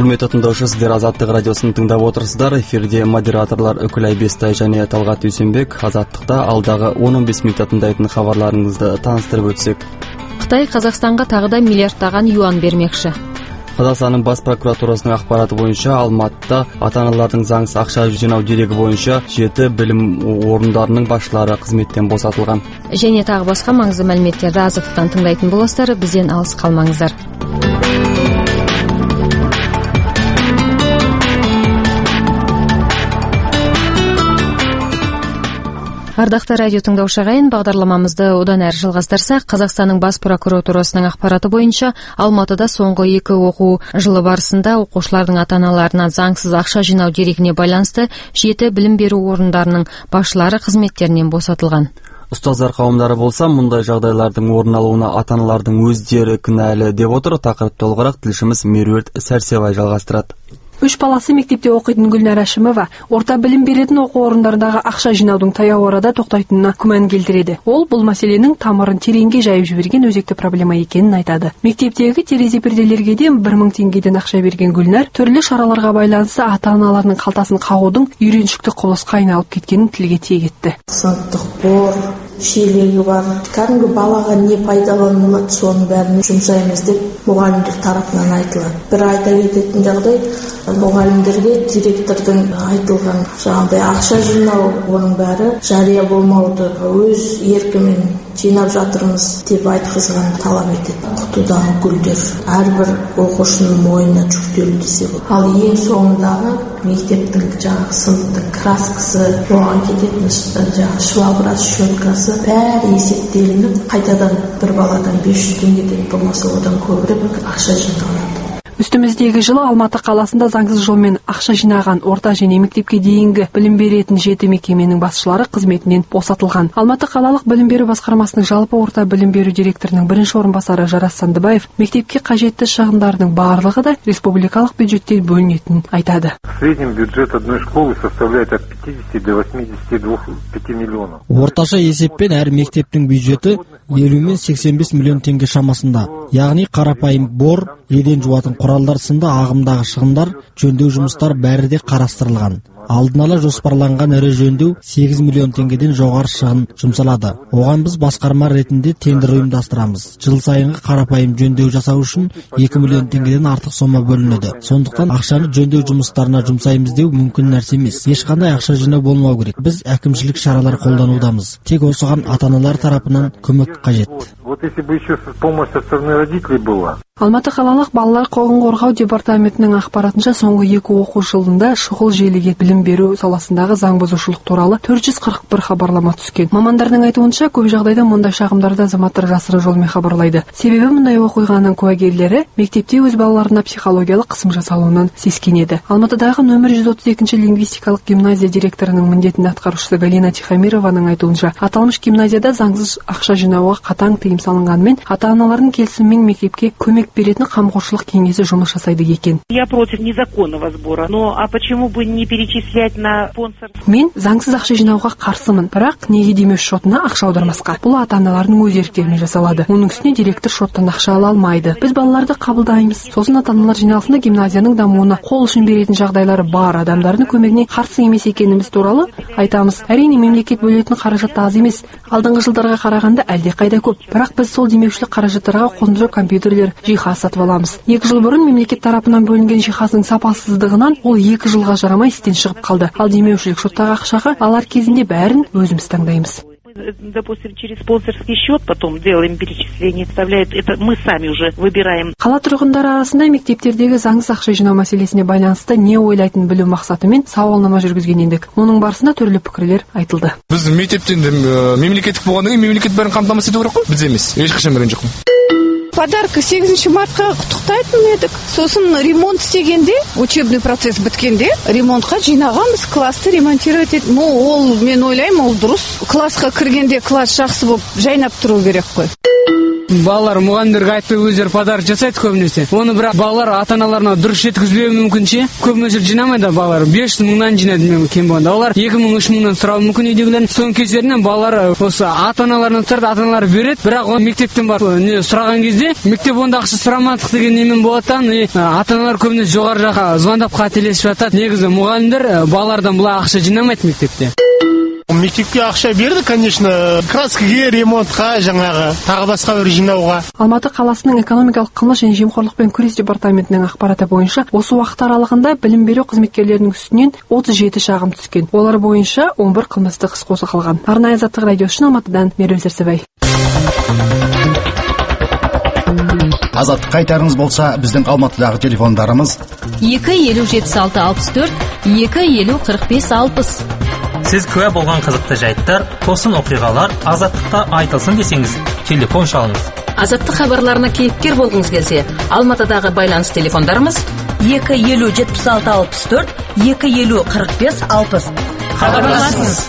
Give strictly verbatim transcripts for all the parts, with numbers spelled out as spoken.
Құрметті тыңдаушы, сіздер Азаттық радиосын тыңдап отырсыздар. Эфирде модераторлар Үкілай Бестай және Талғат Үсенбек. Азаттықта алдағы он он бес минутта тыңдайтын хабарларыңызды таныстырып өтсек. Қытай Қазақстанға тағы да миллиардтаған юан бермекші. Қазақстанның бас прокуратурасының ақпараты бойынша Алматыда ата-аналардың заңсыз ақша жинау дерегі бойынша жеті білім орындарының басшылары қызметтен босатылған. Және тағы басқа маңызды мәліметтерді Азаттықтан тыңдайтын боласыздар, бізден алыс қалмаңыздар. Ардақты радио тыңдаушы ағайын, бағдарламамызды одан әрі жалғастырсақ, Қазақстанның бас прокуратурасының ақпараты бойынша Алматыда соңғы екі оқу жылы барысында оқушылардың ата-аналарынан заңсыз ақша жинау дерегіне байланысты жеті білім беру орындарының басшылары қызметтерінен босатылған. Ұстаздар қауымдары болса, мұндай жағдайлардың орын алуына ата-аналардың өздері кінәлі деп отыр. Тақырып толығырақ тілшіміз Меруерт Сәрсебай жалғастырады. Үш баласы мектепте оқитын Гүлнар Әшімова орта білім беретін оқу орындарындағы ақша жинаудың таяу арада тоқтайтынына күмән келтіреді. Ол бұл мәселенің тамырын тереңге жайып жіберген өзекті проблема екенін айтады. Мектептегі терезе перделерге де бір мың теңгеден ақша берген Гүлнар түрлі шараларға байланысты ата-аналарының қалтасын қағудың үйреншікті құбылысқа айналып кеткенін тілге тиек етті. Сыныптық қор, шелегі бар. Кәдімгі балаға не пайдаланылады, соның бәрін жұмсаймыз деп мұғалімдер тарапынан айтылады. Бір айта кететін жағдай, мұғалімдерге директордың айтылған жаңағыдай ақша жинау, оның бәрі жария болмауды, өз еркімен жинап жатырмыз деп айтқызған талап етеді. Құтыдағы гүлдер әрбір оқушының мойнына жүктелді десе болады. Ал ең соңындағы мектептің жаңағы сыныптың краскасы, оған кететін жаңағы швабрасы, щеткасы бәрі есептелініп, қайтадан бір баладан бес жүз теңгеден болмаса одан көбірек ақша жиналады. Үстіміздегі жылы Алматы қаласында заңсыз жолмен ақша жинаған орта және мектепке дейінгі білім беретін жеті мекеменің басшылары қызметінен босатылған. Алматы қалалық білім беру басқармасының жалпы орта білім беру директорының бірінші орынбасары Жарас Сандыбаев мектепке қажетті шығындардың барлығы да республикалық бюджеттен бөлінетінін айтады. Средний бюджет одной школы составляет от пятидесяти до восьмидесяти пяти миллионов. Орташа есеппен әр мектептің бюджеті елу мен сексен бес миллион теңге шамасында. Яғни қарапайым бор, еден жуатын құралдар сынды ағымдағы шығындар, жөндеу жұмыстар бәрі де қарастырылған. Алдын ала жоспарланған ірі жөндеу сегіз миллион теңгеден жоғары шығын жұмсалады. Оған біз басқарма ретінде тендер ұйымдастырамыз. Жыл сайынғы қарапайым жөндеу жасау үшін екі миллион теңгеден артық сома бөлінеді. Сондықтан ақшаны жөндеу жұмыстарына жұмсаймыз деу мүмкін нәрсе емес. Ешқандай ақша жинау болмау керек. Біз әкімшілік шаралар қолданудамыз. Тек осыған ата-аналар тарапынан көмек қажет. Вот если бы еще помощь со стороны родителей была. Алматы қалалық балалар құқығын қорғау департаментінің ақпаратынша соңғы екі оқу жылында шұғыл желіге білім беру саласындағы заң бұзушылық туралы төрт жүз қырық бір хабарлама түскен. Мамандардың айтуынша көп жағдайда мұндай шағымдарды азаматтар жасырын жолмен хабарлайды. Себебі мұндай оқиғаның куәгерлері мектепте өз балаларына психологиялық қысым жасалуынан сескенеді. Алматыдағы нөмір жүз отыз екінші лингвистикалық гимназия директорының міндетін атқарушысы Галина Тихомированың айтуынша, аталмыш гимназияда заңсыз ақша жинауға қатаң тыйым салынғанымен, ата-аналардың келісімімен мектепке көмек беретін қамқоршылық кеңесі жұмыс жасайды екен. Я против незаконного сбора, но а почему бы не перечислять на спонсор? Мен заңсыз ақша жинауға қарсымын, бірақ неге демеуші шотына ақша аудармасқа? Бұл ата-аналардың өз еріктерімен жасалады. Оның үстіне директор шоттан ақша ала алмайды. Біз балаларды қабылдаймыз. Сосын ата-аналар жиналысында гимназияның дамуына қол ұшын беретін жағдайлары бар адамдардың көмегіне қарсы емес екеніміз туралы айтамыз. Әрине мемлекет бөлетін қаражат аз емес. Алдыңғы жылдарға қарағанда әлде қайда көп. Бірақ біз сол демеушілік қаражаттарға қондырғы компьютерлер, жиһаз сатып аламыз. Екі жыл бұрын мемлекет тарапынан бөлінген жиһаздың сапасыздығынан ол екі жылға жарамай істен шығып қалды. Ал демеушілік шоттағы ақшаға алар кезінде бәрін өзіміз таңдаймыз. Допустим, через спонсорский счет потом делаем перечисление, вставляет, это мы сами уже выбираем. Қала тұрғындары арасында мектептердегі заңсыз ақша жинау мәселесіне байланысты не ойлайтын білу мақсатымен сауалнама жүргізген едік. Оның барысында түрлі пікірлер айтылды. Біз мектептен мемлекеттік болғаннан кейін мемлекет бәрін қамтамасыз ету керек қой, біз емес. Ешқашан берген жоқпын. Подарка сегізінші мартқа құттықтайтын едік. Сосын ремонт істегенде, учебный процесс біткенде, ремонтқа жинағанбыз, класты ремонтировать етіп. Ну, ол мен ойлаймын, ол дұрыс. Классқа кіргенде класс жақсы болып жайнап тұру керек қой. балалар мұғалімдерге айтпай өздері подарок жасайды көбінесе. Оны бірақ балалар ата-аналарына дұрыс жеткізбеуі мүмкін ше. Көп мөлшер жинамайды балалар. бес жүз мыңнан жинайды мен кем болғанда. Олар екі мың үш мыңнан сұрауы мүмкін үйдегілер. Соның кесірінен балалар осы ата-аналарынан сұрайды, ата-аналар береді. Бірақ ол мектептен бар не сұраған кезде мектеп онда ақша сұрамадық деген немен болады. Ата-аналар көбіне жоғары жаққа звондап қателесіп жатады. Негізі мұғалімдер балалардан бұлай ақша жинамайды мектепте. Мектепке ақша берді, конечно, краскіге, ремонтқа, жаңағы тағы басқа бір жинауға. Алматы қаласының экономикалық қылмыс және жемқорлықпен күрес департаментінің ақпараты бойынша осы уақыт аралығында білім беру қызметкерлерінің үстінен отыз жеті шағым түскен. Олар бойынша он бір қылмыстық іс қозғалған. Арнайы Азаттық радиосы үшін Алматыдан Меруерт Сәрсебай. Азаттық қайтарыңыз болса, біздің Алматыдағы телефондарымыз екі елу жетпіс алты алпыс төрт, екі елу қырық бес алпыс. Сіз куә болған қызықты жайттар, тосын оқиғалар Азаттықта айтылсын десеңіз, телефон шалыңыз. Азаттық хабарларына кейіпкер болғыңыз келсе, Алматыдағы байланыс телефондарымыз екі елу жетпіс алты алпыс төрт, екі елу қырық бес алпыс. Хабарласыңыз.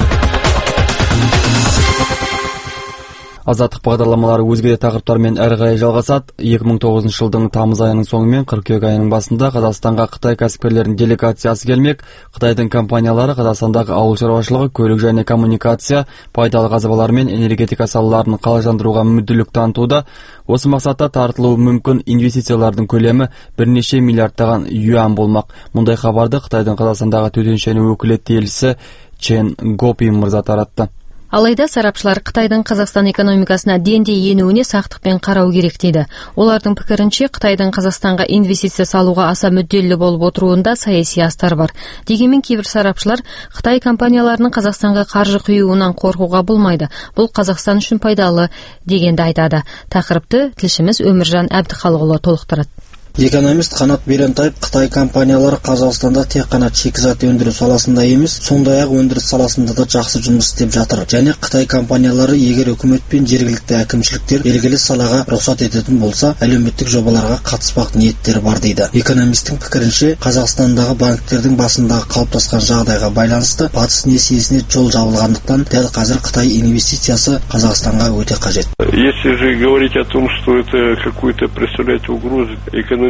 Азаттық бағдарламалары өзге де тақырыптармен әрі қарай жалғасады. екі мың тоғызыншы жылдың тамыз айының соңы мен қыркүйек айының басында Қазақстанға Қытай кәсіпкерлерінің делегациясы келмек. Қытайдың компаниялары Қазақстандағы ауыл шаруашылығы, көлік және коммуникация, пайдалы қазбалар мен энергетика салаларын қалыжандыруға мүдделілік танытуда. Осы мақсатта тартылуы мүмкін инвестициялардың көлемі бірнеше миллиардтаған юан болмақ. Мұндай хабарды Қытайдың Қазақстандағы төтенше және өкілетті елшісі Чен Гопи мырза таратты. Алайда сарапшылар Қытайдың Қазақстан экономикасына дендей енуіне сақтықпен қарау керек дейді. Олардың пікірінше Қытайдың Қазақстанға инвестиция салуға аса мүдделі болып отыруында саяси астар бар. Дегенмен кейбір сарапшылар Қытай компанияларының Қазақстанға қаржы құюынан қорқуға болмайды. Бұл Қазақстан үшін пайдалы дегенді айтады. Тақырыпты тілшіміз Өміржан Әбдіхалықұлы толықтырады. Экономист Қанат Берентаев Қытай компаниялары Қазақстанда тек қана шикізат өндіру саласында емес, сондай-ақ өндіріс саласында да жақсы жұмыс істеп жатыр. Және Қытай компаниялары егер үкімет пен жергілікті әкімшіліктер белгілі салаға рұқсат ететін болса, әлеуметтік жобаларға қатыспақ ниеттері бар дейді. Экономистің пікірінше, Қазақстандағы банктердің басындағы қалыптасқан жағдайға байланысты батыс несиесіне жол жабылғандықтан, дәл қазір Қытай инвестициясы Қазақстанға өте қажет. Если же говорить о том, что это какой-то представляет угрозу экономики,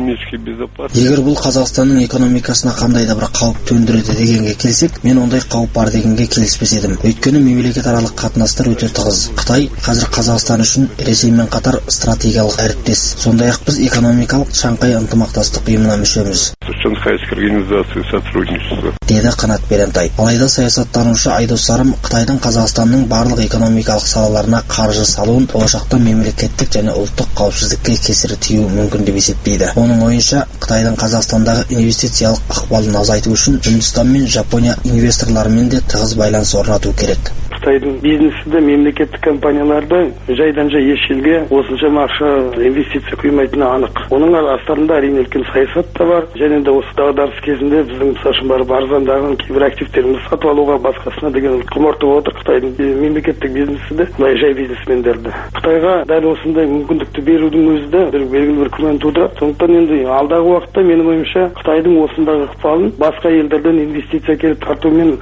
егер бұл Қазақстанның экономикасына қандай да бір қауіп төндіреді дегенге келсек, мен ондай қауіп бар дегенге келіспес едім. Өйткені мемлекет аралық қатынастар өте тығыз. Қытай қазір Қазақстан үшін Ресеймен қатар стратегиялық әріптес. Сондай-ақ біз экономикалық Шанхай ынтымақтастық ұйымына мүшеміз. Шанхайской организации сотрудничества. Деді Қанат Берентай. Алайда саясаттанушы Айдос Сарым Қытайдың Қазақстанның барлық экономикалық салаларына қаржы салуын болашақта мемлекеттік және ұлттық қауіпсіздікке кесірі тиюі мүмкін деп есептейді. Оның ойынша, Қытайдың Қазақстандағы инвестициялық ықпалын азайту үшін Үндістан мен Жапония инвесторларымен де тығыз байланыс орнату керек. Қытайдың бизнесі де мемлекеттік компанияларды жайдан жай еш елге осыншама ақша инвестиция құймайтыны анық. Оның астарында әрине үлкен саясат та бар. Және де осы дағдарыс кезінде біздің мысалы үшін барып арзандаған кейбір активтерімізді сатып алуға басқасына деген құмартып отыр Қытайдың мемлекеттік бизнесі де, былай жай бизнесмендерді. Қытайға дәл осындай мүмкіндікті берудің өзі де бір белгілі бір күмән тудырады. Сондықтан енді алдағы уақытта менің ойымша Қытайдың осындағы ықпалын басқа елдерден инвестиция келіп тартумен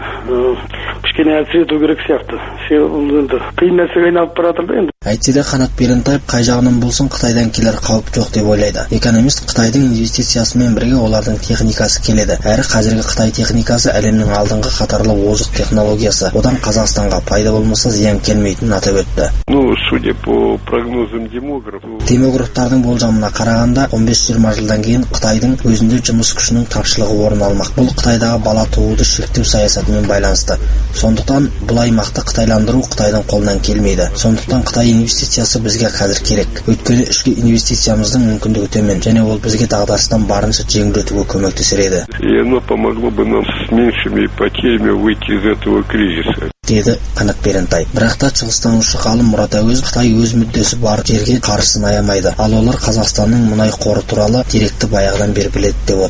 кішкене әлсірету керек сияқты. Енді қиын нәрсеге айналып бара жатыр да енді. Әйтсе де Қанат Берентаев қай жағынан болсын Қытайдан келер қауіп жоқ деп ойлайды. Экономист Қытайдың инвестициясымен бірге олардың техникасы келеді. Әрі қазіргі Қытай техникасы әлемнің алдыңғы қатарлы озық технологиясы. Одан Қазақстанға пайда болмаса зиян келмейтінін атап өтті. Ну, судя по прогнозам демографов. Демографтардың болжамына қарағанда он бес жиырма жылдан кейін Қытайдың өзінде жұмыс күшінің тапшылығы орын алмақ. Бұл Қытайдағы бала тууды шектеу саясатымен байланысты. Сондықтан бұл аймақты қытайландыру Қытайдың қолынан келмейді. Сондықтан Қытай инвестициясы бізге қазір керек. Өйткені ішкі инвестициямыздың мүмкіндігі төмен және ол бізге дағдарыстан барынша жеңілдетуге көмектесер. И оно помогло бы нам с меньшими потерями выйти из этого кризиса. Деді Қанат Берентай. Бірақ та шығыстанушы ғалым Мұрат Әуезов Қытай өз мүддесі бар жерге қаржысын аямайды. Ал олар Қазақстанның мұнай қоры туралы деректі баяғыдан бері біледі деп отыр.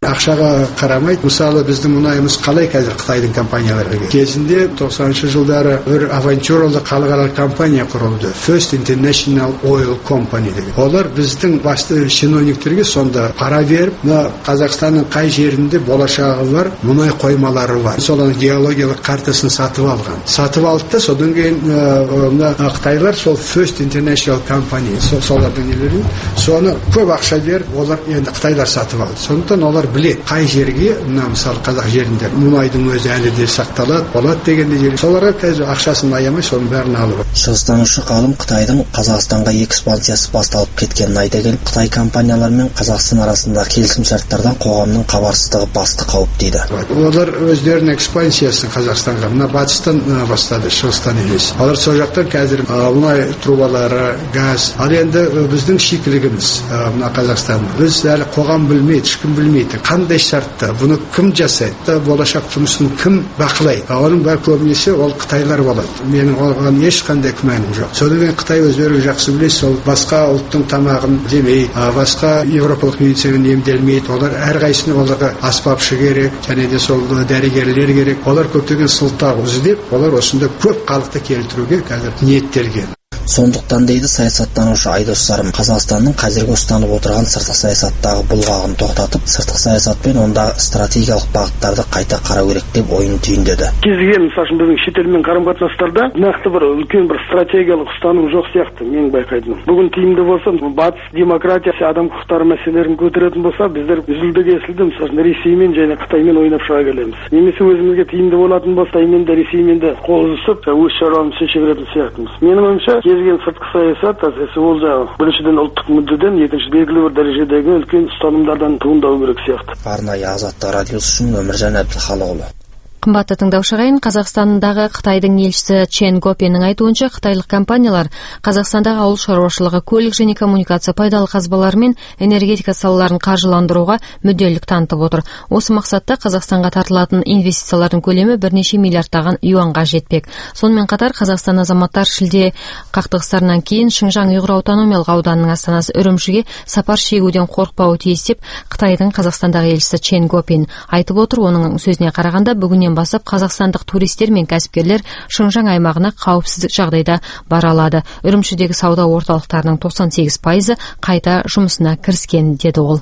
ақшаға қарамайды. Мысалы, біздің мұнайымыз қалай қазір Қытайдың компанияларға? Кезінде тоқсаныншы жылдары бір авантюралы халықаралық компания құрылды. First International Oil Company деген. Олар біздің басты чиновниктерге сонда пара беріп, мына Қазақстанның қай жерінде болашағы бар, мұнай қоймалары бар. Солардың геологиялық картасын сатып алған. Сатып алды да, содан кейін мына Қытайлар сол First International Company, солардың нелерін, соны көп ақша беріп, олар енді Қытайлар сатып алды. Сондықтан олар біледі, қай жерге, мына мысалы қазақ жерінде мұнайдың өзі әлі де сақталады, болады дегенде жер. Соларға қазір ақшасын аямай, соның бәрін алып. Шығыстанушы ғалым Қытайдың Қазақстанға экспансиясы басталып кеткенін айта келіп, Қытай компаниялары мен Қазақстан арасында келісімшарттардан қоғамның хабарсыздығы басты қауіп дейді. Олар өздерінің экспансиясын Қазақстанға, мына батыстан бастады, шығыстан емес. Олар сол жақтан қазір мұнай трубалары, газ. Ал енді біздің шикілігіміз мына Қазақстан. Біз әлі қоғам білмейді, ешкім білмейді. Қандай шартта, бұны кім жасайды, болашақ жұмысын кім бақылайды? Оның бәрі көбінесе ол Қытайлар болады. Менің оған ешқандай күмәнім жоқ. Содан кейін Қытай өздері жақсы біледі, сол басқа ұлттың тамағын жемейді, басқа европалық медицинамен емделмейді. Олар әрқайсысына оларға аспапшы керек, және де сол дәрігерлер керек. Олар көптеген сылтау іздеп, олар осында көп халықты келтіруге қазір ниеттелген. Сондықтан дейді саясаттанушы Айдос Сарым, Қазақстанның қазіргі ұстанып отырған сыртқы саясаттағы бұлғағын тоқтатып, сыртқы саясат пен ондағы стратегиялық бағыттарды қайта қарау керек деп ойын түйіндеді. Кез келген мысалы біздің шетелмен қарым-қатынастарда нақты бір үлкен бір стратегиялық ұстаным жоқ сияқты менің байқайтыным. Бүгін тиімді болса, батыс демократиясы, адам құқықтары мәселелерін көтеретін болса, біздер үзілді-кесілді мысалы Ресеймен және Қытаймен ойнап шыға келеміз. Немесе өзімізге тиімді болатын болса, Қытаймен де Ресеймен де қол үзісіп, өз шаруамызды шеше беретін сияқтымыз. Менің ойымша, келген сыртқы саясат әсіресе ол жағы біріншіден ұлттық мүддеден, екінші белгілі бір дәрежедегі үлкен ұстанымдардан туындау керек сияқты. Арнайы Азаттық радиосы үшін Өміржан Әбдіхалықұлы. Қымбатты тыңдаушылар, Қазақстандағы Қытайдың елшісі Чен Гопенің айтуынша, қытайлық компаниялар Қазақстандағы ауыл шаруашылығы, көлік және коммуникация пайдалы қазбалары мен энергетика салаларын қаржыландыруға мүдделілік танытып отыр. Осы мақсатта Қазақстанға тартылатын инвестициялардың көлемі бірнеше миллиардтаған юанға жетпек. Сонымен қатар Қазақстан азаматтар шілде қақтығыстарынан кейін Шыңжаң Ұйғыр автономиялық ауданының астанасы Үрімшіге сапар шегуден қорықпауы тиіс деп Қытайдың Қазақстандағы елшісі Чен Гопен айтып отыр. Оның сөзіне қарағанда, бүгіннен басып қазақстандық туристер мен кәсіпкерлер Шыңжаң аймағына қауіпсіз жағдайда бара алады. Үрімшідегі сауда орталықтарының тоқсан сегіз пайызы қайта жұмысына кіріскен, деді ол.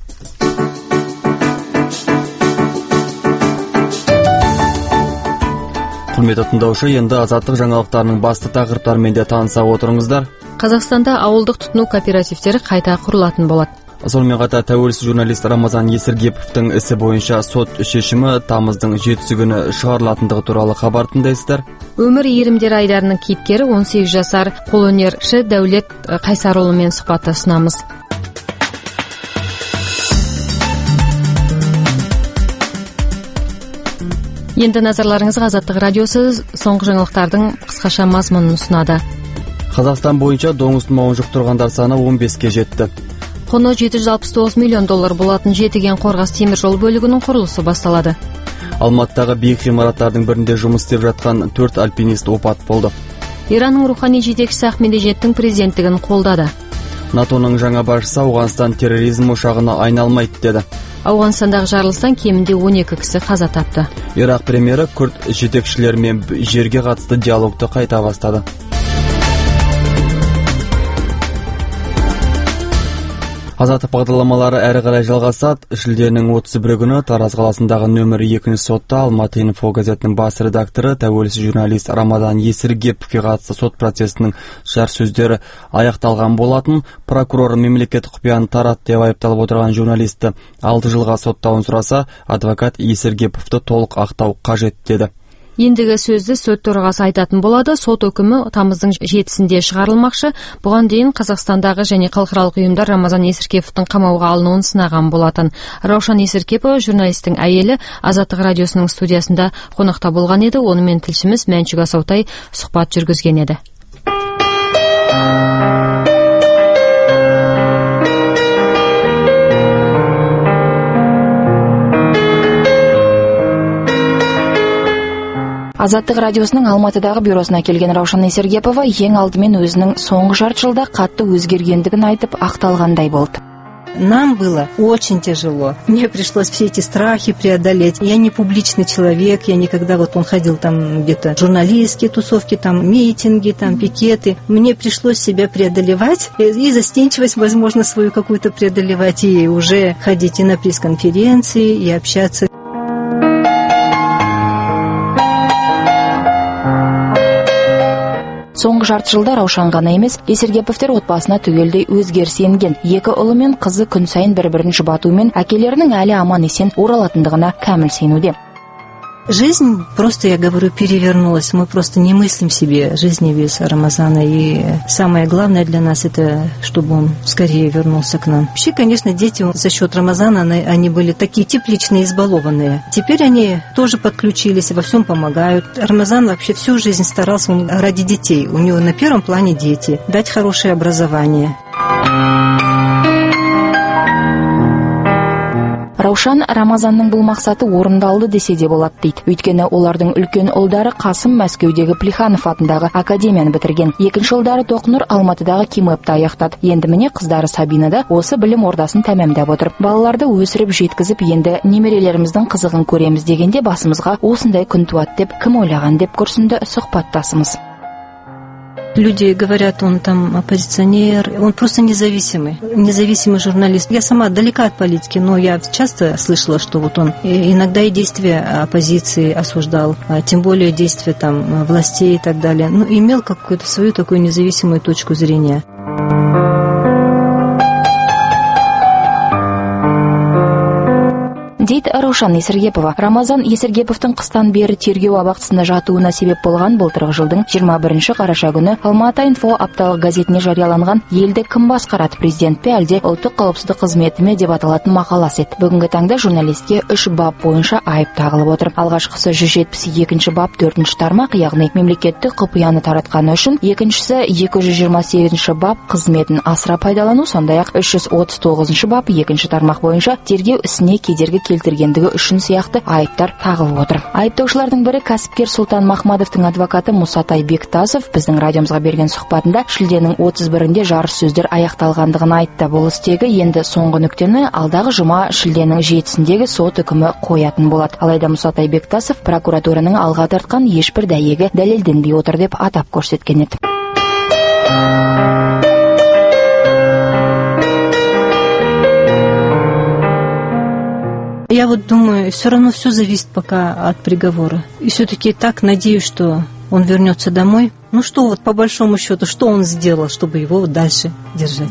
Құрметті тыңдаушы, енді азаттық жаңалықтарының басты тақырыптарымен де таныса отырыңыздар. Қазақстанда ауылдық тұтыну кооперативтері қайта құрылатын болады. Сонымен қатар тәуелсіз журналист Рамазан Есіргеповтың ісі бойынша сот шешімі тамыздың жетісі күні шығарылатындығы туралы хабар тыңдайсыздар. Өмір иірімдері айдарының кейіпкері он сегіз жасар қолөнерші Дәулет Қайсарұлымен сұхбаттасамыз. Енді назарларыңызға Азаттық радиосы соңғы жаңалықтардың қысқаша мазмұнын ұсынады. Қазақстан бойынша доңыз тұмауын жұқтырғандар саны он беске жетті. Құны жеті жүз алпыс тоғыз миллион доллар болатын Жетіген Қорғас темір жол бөлігінің құрылысы басталады. Алматыдағы биік ғимараттардың бірінде жұмыс істеп жатқан төрт альпинист опат болды. Иранның рухани жетекшісі Ахмедижеттің президенттігін қолдады. натоның жаңа басшысы Ауғанстан терроризм ошағына айналмайды деді. Ауғанстандағы жарылыстан кемінде он екі кісі қаза тапты. Ирақ премьері күрд жетекшілерімен жерге қатысты диалогты қайта бастады. Азаттық бағдарламалары әрі қарай жалғасады. Шілденің отыз бірі күні Тараз қаласындағы нөмірі екінші сотта Алматы инфо газетінің бас редакторы тәуелсіз журналист Рамазан Есіргеповке қатысты сот процесінің жарсөздері аяқталған болатын. Прокурор мемлекеттік құпияны таратты деп айыпталып отырған журналисті алты жылға соттауын сұраса, адвокат Есіргеповты толық ақтау қажет деді. Ендігі сөзді сот төрағасы айтатын болады. Сот үкімі тамыздың жетісінде шығарылмақшы. Бұған дейін Қазақстандағы және халықаралық ұйымдар Рамазан Есіркеповтың қамауға алынуын сынаған болатын. Раушан Есіркепова журналистің әйелі Азаттық радиосының студиясында қонақта болған еді. Онымен тілшіміз Мәншүк Асаутай сұхбат жүргізген еді. Азаттық радиосының Алматыдағы бюросына келген Раушан Есіргепова ең алдымен өзінің соңғы жарты жылда қатты өзгергендігін айтып ақталғандай болды. Нам было очень тяжело. Мне пришлось все эти страхи преодолеть. Я не публичный человек, я никогда, вот он ходил там где-то журналистские тусовки, там митинги, там пикеты. Мне пришлось себя преодолевать и застенчивость, возможно, свою какую-то преодолевать, и уже ходить и на пресс-конференции, и общаться. Соңғы жарты жылда Раушан ғана емес, Есергеповтер отбасына түгелдей өзгеріс енген. Екі ұлы мен қызы күн сайын бір-бірін жұбатуымен әкелерінің әлі аман есен оралатындығына кәміл сенуде. Жизнь, просто, я говорю, перевернулась. Мы просто не мыслим себе жизни без Рамазана. И самое главное для нас это, чтобы он скорее вернулся к нам. Вообще, конечно, дети за счет Рамазана, они были такие тепличные, избалованные. Теперь они тоже подключились, во всем помогают. Рамазан вообще всю жизнь старался он ради детей. У него на первом плане дети. Дать хорошее образование. Раушан Рамазанның бұл мақсаты орындалды десе де болады дейді. Өйткені олардың үлкен ұлдары Қасым Мәскеудегі Плеханов атындағы академияны бітірген. Екінші ұлдары Тоқнұр Алматыдағы КИМЭПті аяқтады. Енді міне қыздары Сабина да осы білім ордасын тәмамдап отыр. Балаларды өсіріп жеткізіп, енді немерелеріміздің қызығын көреміз дегенде басымызға осындай күн туады деп кім ойлаған деп күрсінді сұхбаттасымыз. Люди говорят, он там оппозиционер, он просто независимый, независимый журналист. Я сама далека от политики, но я часто слышала, что вот он иногда и действия оппозиции осуждал, тем более действия там властей и так далее. Ну, имел какую-то свою такую независимую точку зрения. Дейді Раушан Есергепова. Рамазан Есергеповтың қыстан бері тергеу абақтысына жатуына себеп болған былтырғы жылдың жиырма бірінші қараша күні Алматы инфо апталық газетіне жарияланған елді кім басқарады, президент пе әлде ұлттық қауіпсіздік қызметі ме деп аталатын мақаласы еді. Бүгінгі таңда журналистке үш бап бойынша айып тағылып отыр. Алғашқысы жүз жетпіс екінші бап төртінші тармақ, яғни мемлекеттік құпияны таратқаны үшін, екіншісі екі жүз жиырма сегізінші бап қызметін асыра пайдалану, сондай-ақ үш жүз отыз тоғызыншы бап екінші тармақ бойынша тергеу ісіне кедергі келтіргендігі үшін сияқты айыптар тағылып отыр. Айыптаушылардың бірі кәсіпкер Сұлтан Махмадовтың адвокаты Мұсатай Бектасов біздің радиомызға берген сұхбатында шілденің отыз бірінде жарыс сөздер аяқталғандығын айтты. Бұл істегі енді соңғы нүктені алдағы жұма шілденің жетісіндегі сот үкімі қоятын болады. Алайда Мұсатай Бектасов прокуратураның алға тартқан ешбір дәйегі дәлелденбей отыр деп атап көрсеткен еді. Я вот думаю, все равно все зависит пока от приговора. И все-таки так надеюсь, что он вернется домой. Ну что вот по большому счету, что он сделал, чтобы его дальше держать?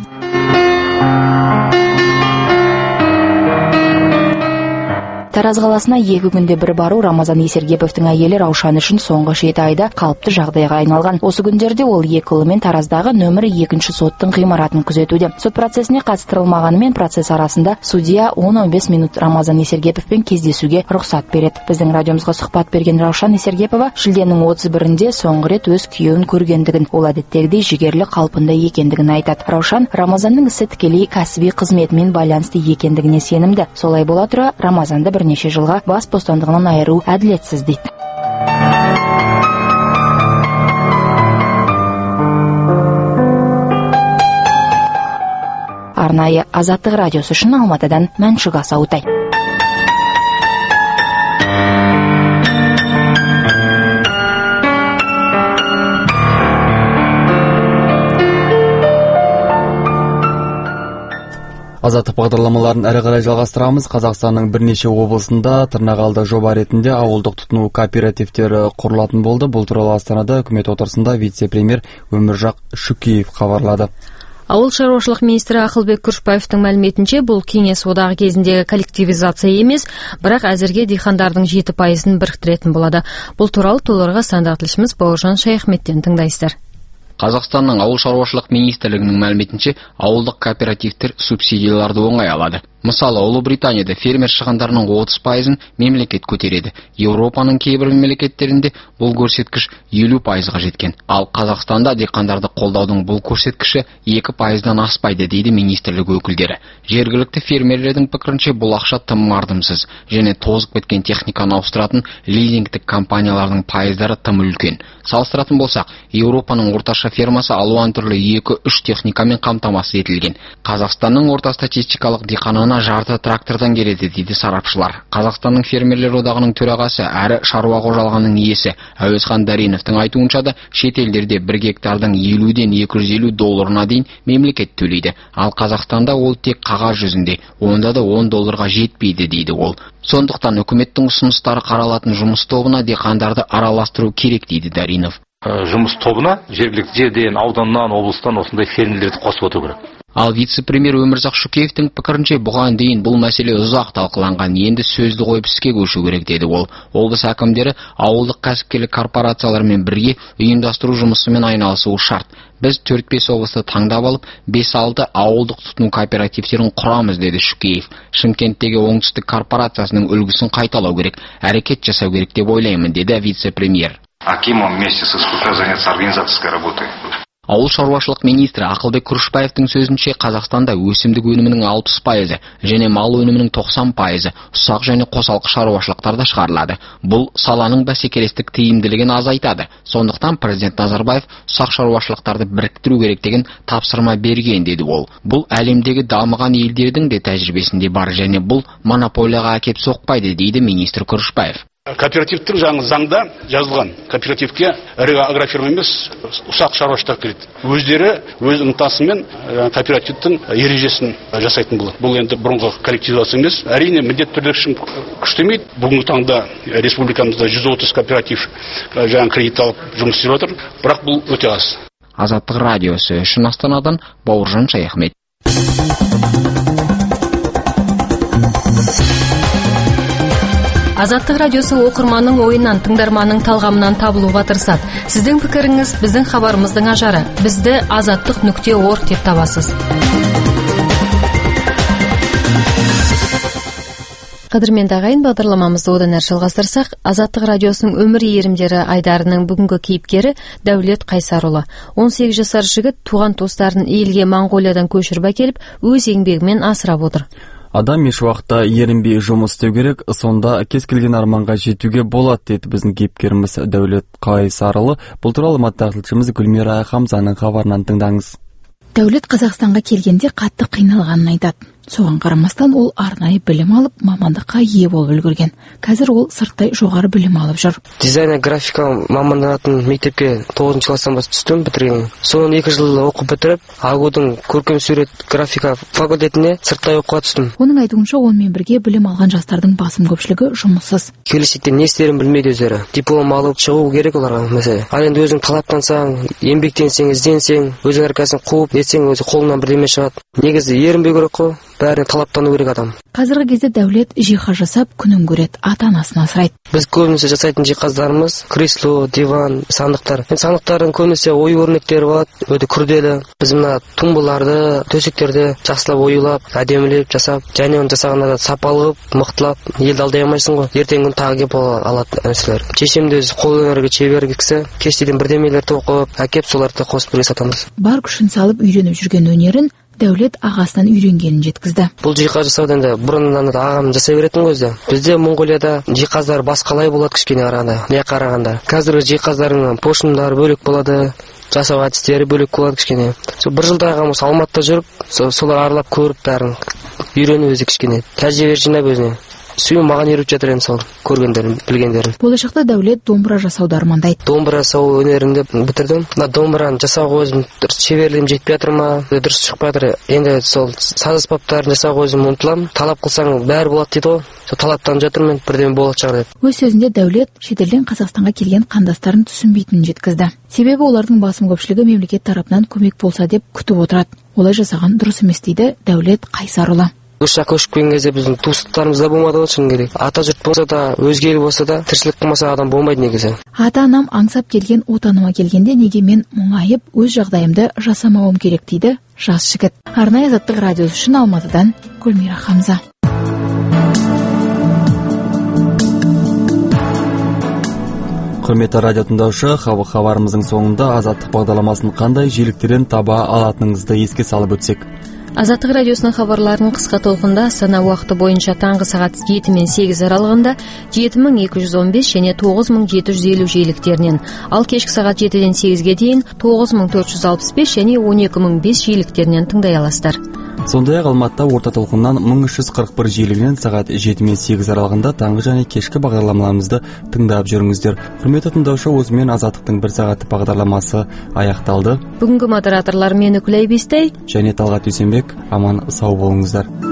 Тараз қаласына екі күнде бір бару Рамазан Есергеповтың әйелі Раушан үшін соңғы жеті айда қалыпты жағдайға айналған. Осы күндерде ол екі ұлымен Тараздағы нөмірі екінші соттың ғимаратын күзетуде. Сот процесіне қатыстырылмағанымен процесс арасында судья он он бес минут Рамазан Есергеповпен кездесуге рұқсат береді. Біздің радиомызға сұхбат берген Раушан Есергепова шілденің отыз бірінде соңғы рет өз күйеуін көргендігін, ол әдеттегідей жігерлі қалпында екендігін айтады. Раушан Рамазанның ісі тікелей кәсіби қызметімен байланысты екендігіне сенімді. Солай бола тұра Рамазанды бірнеше жылға бас бостандығынан айыру әділетсіз дейді. Арнайы Азаттық радиосы үшін Алматыдан Мәншүк Асаутай. Азаттық бағдарламаларын әрі қарай жалғастырамыз. Қазақстанның бірнеше облысында тырнақалды жоба ретінде ауылдық тұтыну кооперативтері құрылатын болды. Бұл туралы Астанада үкімет отырысында вице-премьер Өміржақ Шүкеев хабарлады. Ауыл шаруашылық министрі Ақылбек Күрішбаевтың мәліметінше, бұл кеңес одағы кезіндегі коллективизация емес, бірақ әзірге диқандардың жеті пайызын біріктіретін болады. Бұл туралы толығырақ стандарт тілшіміз Бауыржан Шаяхметтен тыңдайсыздар. Қазақстанның ауыл шаруашылық министрлігінің мәліметінше, ауылдық кооперативтер субсидияларды оңай алады. Мысалы, Ұлыбританияда фермер шығындарының отыз пайызын мемлекет көтереді. Еуропаның кейбір мемлекеттерінде бұл көрсеткіш елу пайызға жеткен. Ал Қазақстанда диқандарды қолдаудың бұл көрсеткіші екі пайыздан аспайды, дейді министрлік өкілдері. Жергілікті фермерлердің пікірінше бұл ақша тым мардымсыз, және тозып кеткен техниканы ауыстыратын лизингтік компаниялардың пайыздары тым үлкен. Салыстыратын болсақ, Еуропаның орташа фермасы алуан түрлі екі-үш техникамен қамтамасыз етілген. Қазақстанның орта статистикалық диқанына жарты трактордан келеді, дейді сарапшылар. Қазақстанның фермерлер одағының төрағасы әрі шаруа қожалығының иесі Әуезхан Дариновтың айтуынша да, шет елдерде бір гектардың елуден екі жүз елу долларына дейін мемлекет төлейді. Ал Қазақстанда ол тек қағаз жүзінде, онда да он долларға жетпейді, дейді ол. Сондықтан үкіметтің ұсыныстары қаралатын жұмыс тобына диқандарды араластыру керек, дейді Даринов. Жұмыс тобына жергілікті жерден, ауданнан, облыстан осындай фермерлерді қосып отыру керек. Ал вице-премьер Өмірзақ Шүкеевтің пікірінше бұған дейін бұл мәселе ұзақ талқыланған, енді сөзді қойып іске көшу керек, деді ол. Облыс әкімдері ауылдық кәсіпкерлік корпорациялармен бірге ұйымдастыру жұмысымен айналысуы шарт. Біз төрт-бес облысты таңдап алып, бес-алты ауылдық тұтыну кооперативтерін құрамыз, деді Шүкеев. Шымкенттегі оңтүстік корпорациясының үлгісін қайталау керек, әрекет жасау керек деп ойлаймын, деді вице-премьер. Акимом вместе с СКК заняться организаторской работой. Ауыл шаруашылық министрі Ақылбек Күрішбаевтың сөзінше, Қазақстанда өсімдік өнімінің алпыс пайызы және мал өнімінің тоқсан пайызы ұсақ және қосалқы шаруашылықтарда шығарылады. Бұл саланың бәсекелестік тиімділігін азайтады. Сондықтан президент Назарбаев ұсақ шаруашылықтарды біріктіру керек деген тапсырма берген, деді ол. Бұл әлемдегі дамыған елдердің де тәжірибесінде бар, және бұл монополияға әкеп соқпайды, дейді министр Күрішбаев. Кооперативтің жаңы заңда жазылған. Кооперативке ірі агрофирма емес, ұсақ шаруашылықтар кіреді. Өздері өз ынтасымен кооперативтің ережесін жасайтын болады. Бұл енді бұрынғы коллективизация емес. Әрине міндетті түрде күштемейді. Бүгінгі таңда республикамызда жүз отыз кооператив жаңа кредит алып жұмыс істеп отыр. Бірақ бұл өте аз. Азаттық радиосы үшін Астанадан Бауыржан Шаяхмет. Азаттық радиосы оқырманның ойынан, тыңдарманның талғамынан табылуға тырысады. Сіздің пікіріңіз біздің хабарымыздың ажары. Бізді азаттық нүкте орг деп табасыз. Қадірменді ағайын, бағдарламамызды одан әрі жалғастырсақ, Азаттық радиосының өмір иірімдері айдарының бүгінгі кейіпкері Дәулет Қайсарұлы. он сегіз жасар жігіт туған туыстарын елге Моңғолиядан көшіріп әкеліп, өз еңбегімен асырап отыр. Адам еш уақытта ерінбей жұмыс істеу керек, сонда кез келген арманға жетуге болады, деді біздің кейіпкеріміз Дәулет Қайсарұлы. Бұл туралы алматыдағы тілшіміз Гүлмира Хамзаның хабарынан тыңдаңыз. Дәулет Қазақстанға келгенде қатты қиналғанын айтады. Соған қарамастан ол арнайы білім алып, мамандыққа ие болып үлгерген. Қазір ол сырттай жоғары білім алып жүр. Дизайнер графика маманданатын мектепке тоғызыншы класстан бастап түстім, бітірген. Соны екі жыл оқып бітіріп, АГУ-дың көркем сурет графика факультетіне сырттай оқуға түстім. Оның айтуынша, онымен бірге білім алған жастардың басым көпшілігі жұмыссыз. Келешекте не істерін білмейді өздері. Диплом алып шығу керек оларға мәселе. Ал енді өзің талаптансаң, еңбектенсең, ізденсең, өзің әркәсін қуып ертең өзі қолынан бірдеме шығады. Негізі ерінбеу керек қой. Бәріне талаптану керек адам. Қазіргі кезде Дәулет жиһаз жасап күнін көреді, ата-анасына асырайды. Біз көбінесе жасайтын жиһаздарымыз кресло, диван, сандықтар. Сандықтардың көбінесе ою өрнектері болады, өте күрделі. Біз мына тумбаларды, төсектерді жақсылап оюлап, әдемілеп жасап, және оны жасағанда да сапалы, мықтылап, елді алдай алмайсың ғой. Ертеңгі күні тағы келіп алады нәрселер. Шешем де өзі қолөнерге шебер кісі, кештеден бірдемелерді оқып, әкеп соларды қосып бірге сатамыз. Бар күшін салып үйреніп жүрген өнерін Дәулет ағасынан үйренгенін жеткізді. Бұл жиһаз жасауды енді бұрыннан ағам жасай беретін ғой өзі. Бізде Моңғолияда жиһаздар басқалай болады кішкене қарағанда, не қарағанда. Қазіргі жиһаздардың пошымдары бөлек болады, жасау әдістері бөлек болады кішкене. Сол бір жылда ағам осы Алматыда жүріп, солар аралап көріп бәрін үйреніп өзі кішкене тәжірибе жинап өзіне. Сүйім маған үйретіп жатыр енді сол көргендерін, білгендерін. Болашақта Дәулет домбыра жасауды армандайды. Домбыра жасау өнерінде бітірдім. Мына домбыраны жасауға өзім шеберлігім жетпей жатыр ма, дұрыс шықпай жатыр. Енді сол саз аспаптарын жасауға өзім ұмтыламын. Талап қылсаң бәрі болады дейді ғой. Сол талаптанып жатырмын, бірден болады шығар деп. Өз сөзінде Дәулет шетелден Қазақстанға келген қандастарын түсінбейтінін жеткізді. Себебі олардың басым көпшілігі мемлекет тарапынан көмек болса деп күтіп отырады. Олай жасаған дұрыс емес, дейді Дәулет Қайсарұлы. Ушқа көшіп келген кезде біздің туыстарымыз да болмады ғой шыны керек. Ата жұрт болса да, өзге ел болса да, тіршілік қылмаса адам болмайды негізі. Ата-анам аңсап келген отаныма келгенде неге мен мұңайып өз жағдайымды жасамауым керек дейді жас жігіт. Арнайы Азаттық радиосы үшін Алматыдан Гүлмира Хамза. Құрметті радио тыңдаушы, хабарымыздың соңында Азаттық бағдарламасын қандай жиіліктерден таба алатыныңызды еске салып өтсек. Азаттық радиосының хабарларын қысқа толқында Астана уақыты бойынша таңғы сағат жеті мен сегіз аралығында жеті мың екі жүз он бес және тоғыз мың жеті жүз елу жиіліктерінен, ал кешкі сағат жетіден сегізге дейін тоғыз мың төрт жүз алпыс бес және он екі мың бес жиіліктерінен тыңдай аласыздар. Сондай-ақ Алматыда орта толқыннан мың үш жүз қырық бір жиілігінен сағат жеті мен сегіз аралығында таңғы және кешкі бағдарламаларымызды тыңдап жүріңіздер. Құрметті тыңдаушы, осымен Азаттықтың бір сағатты бағдарламасы аяқталды. Бүгінгі модераторлар мен Үкілай Бестай және Талғат Дүйсенбек. Аман сау болыңыздар.